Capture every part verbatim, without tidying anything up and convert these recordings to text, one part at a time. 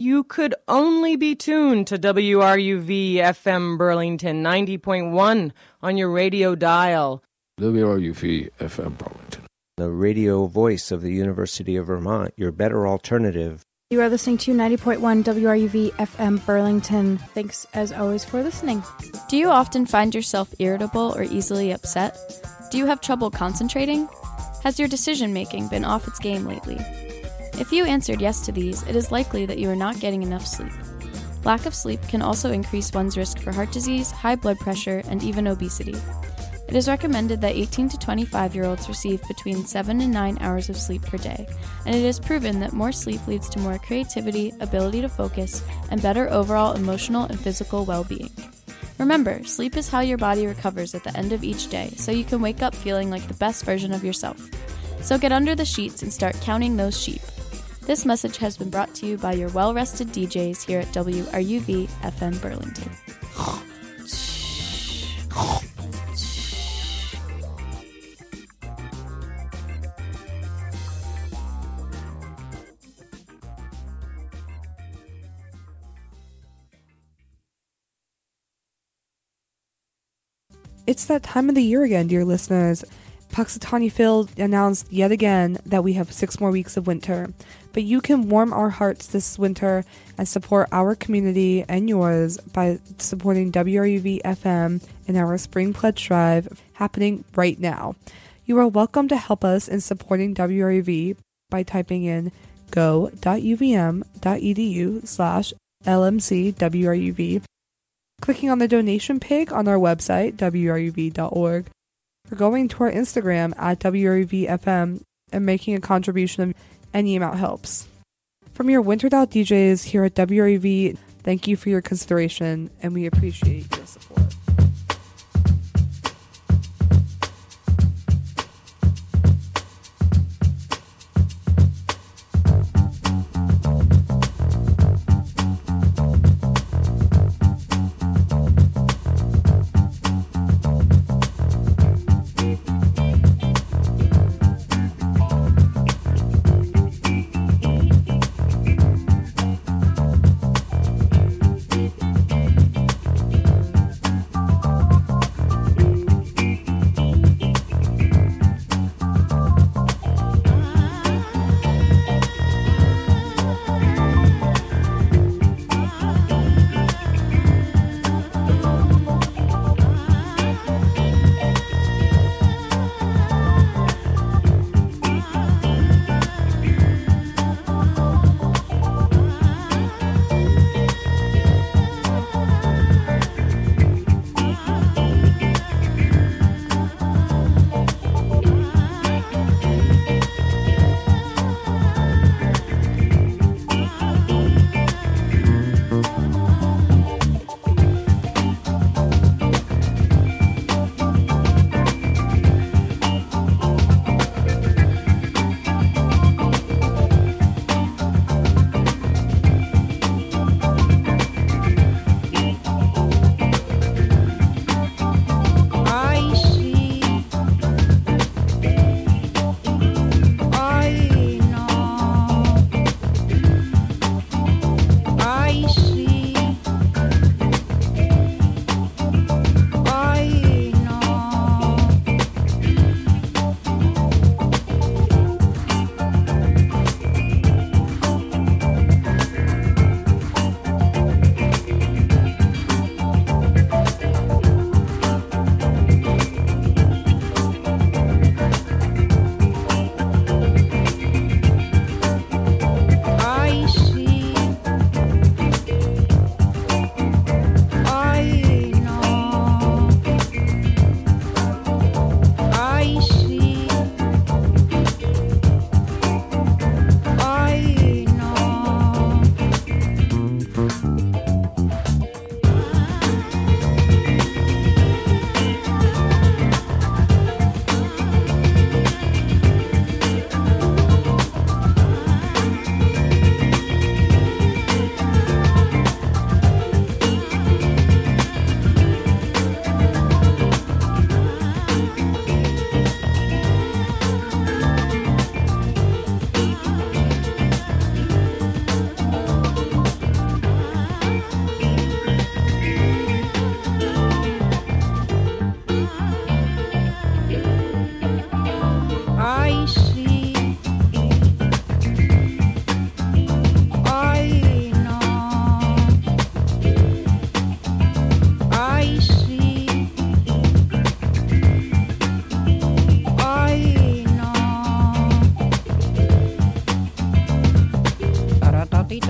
you could only be tuned to W R U V F M Burlington ninety point one on your radio dial. W R U V F M Burlington, the radio voice of the University of Vermont, your better alternative. You are listening to ninety point one W R U V F M Burlington. Thanks, as always, for listening. Do you often find yourself irritable or easily upset? Do you have trouble concentrating? Has your decision-making been off its game lately? If you answered yes to these, it is likely that you are not getting enough sleep. Lack of sleep can also increase one's risk for heart disease, high blood pressure, and even obesity. It is recommended that eighteen to twenty-five-year-olds receive between seven and nine hours of sleep per day, and it is proven that more sleep leads to more creativity, ability to focus, and better overall emotional and physical well-being. Remember, sleep is how your body recovers at the end of each day, so you can wake up feeling like the best version of yourself. So get under the sheets and start counting those sheep. This message has been brought to you by your well-rested D Js here at W R U V F M Burlington. It's that time of the year again, dear listeners. Punxsutawney Phil announced yet again that we have six more weeks of winter, but you can warm our hearts this winter and support our community and yours by supporting W R U V F M in our Spring Pledge Drive happening right now. You are welcome to help us in supporting W R U V by typing in go.uvm.edu slash lmcwruv, clicking on the donation page on our website, w r u v dot org, or going to our Instagram at W R U V F M and making a contribution of any amount helps. From your wintered out D Js here at W R U V, thank you for your consideration, and we appreciate your support.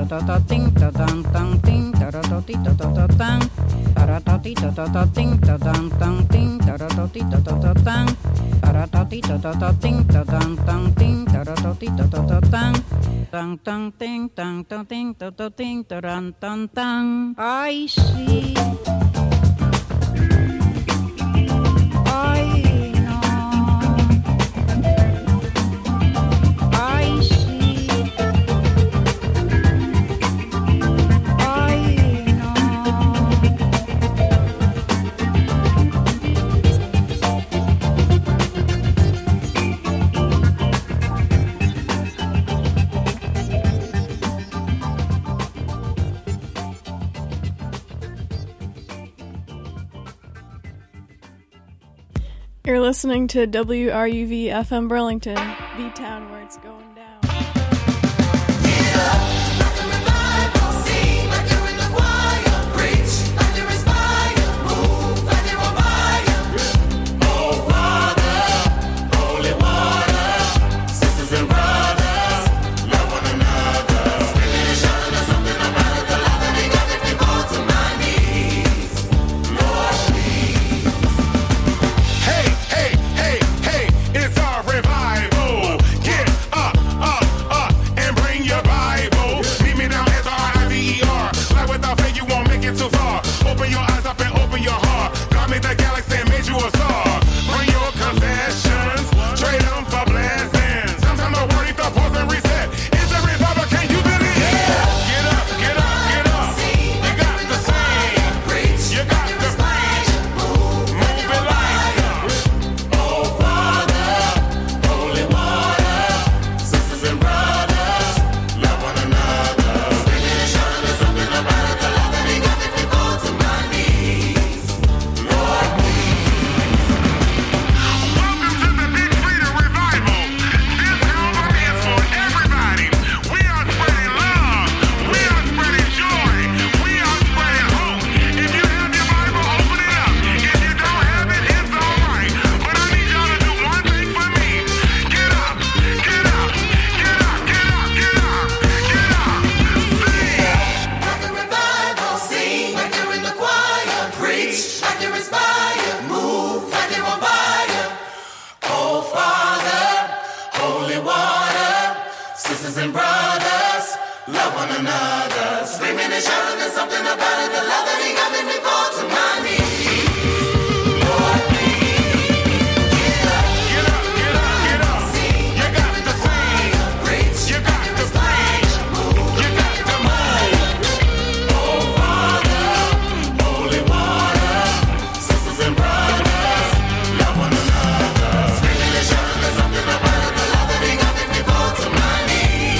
ta ta ting ta dang dang ting ta ra ta ti ta ta ta dang ta ra ta ti ta ta ta ting ta dang dang ting ta ra ta ti ta ta ta dang ta ra ta ti ta ta ta ting ta dang dang ting ta ra ta ti ta ta ta dang dang dang ting dang dang ting ta ta ting ta ran dang dang. I see. I You're listening to W R U V F M Burlington, B-Town, where it's going down.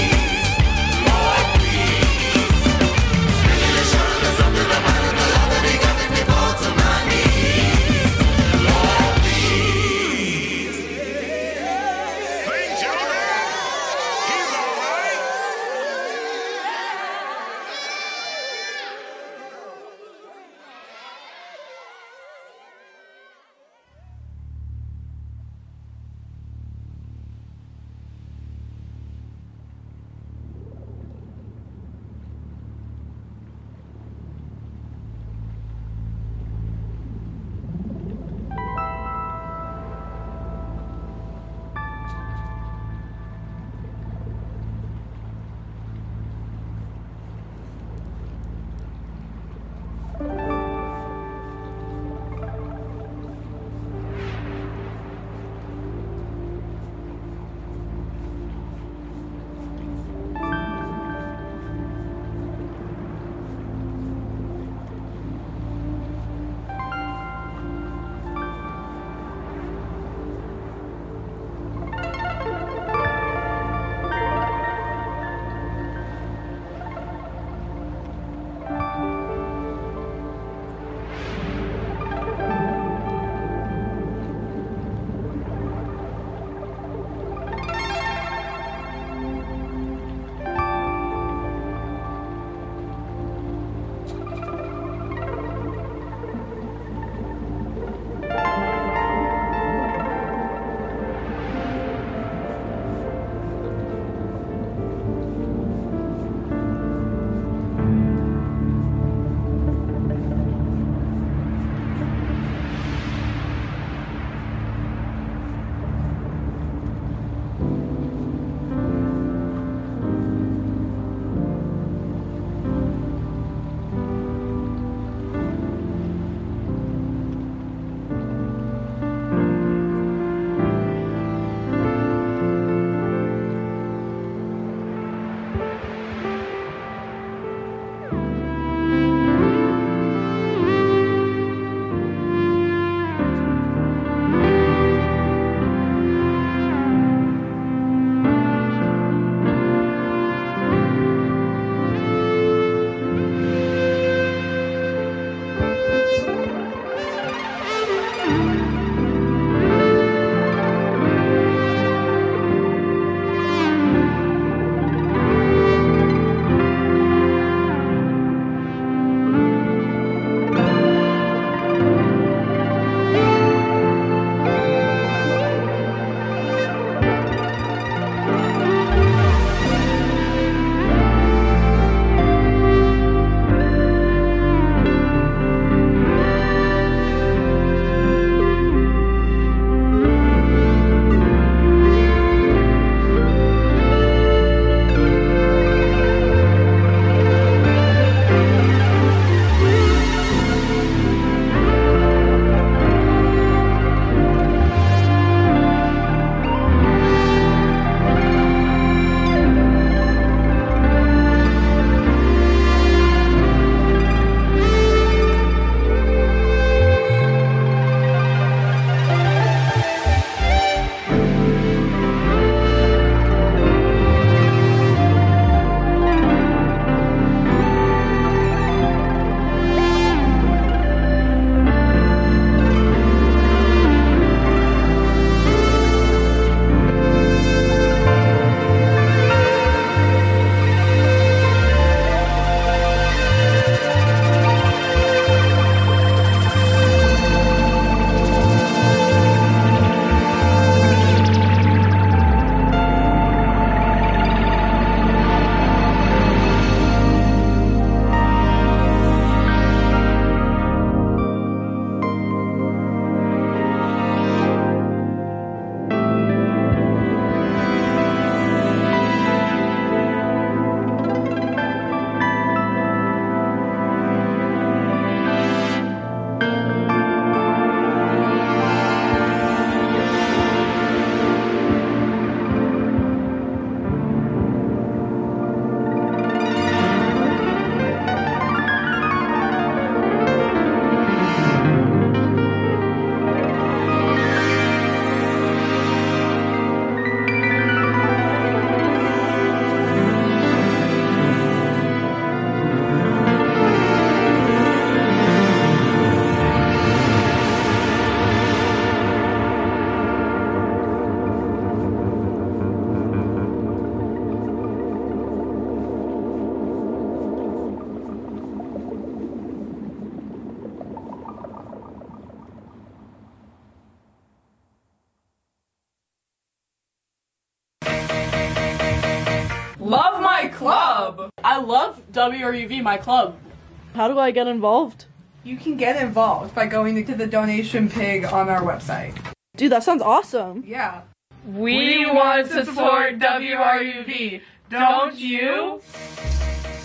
Something about the love that he got me. Love my club! I love W R U V, my club. How do I get involved? You can get involved by going to the donation pig on our website. Dude, that sounds awesome. Yeah. We want to support W R U V, don't you?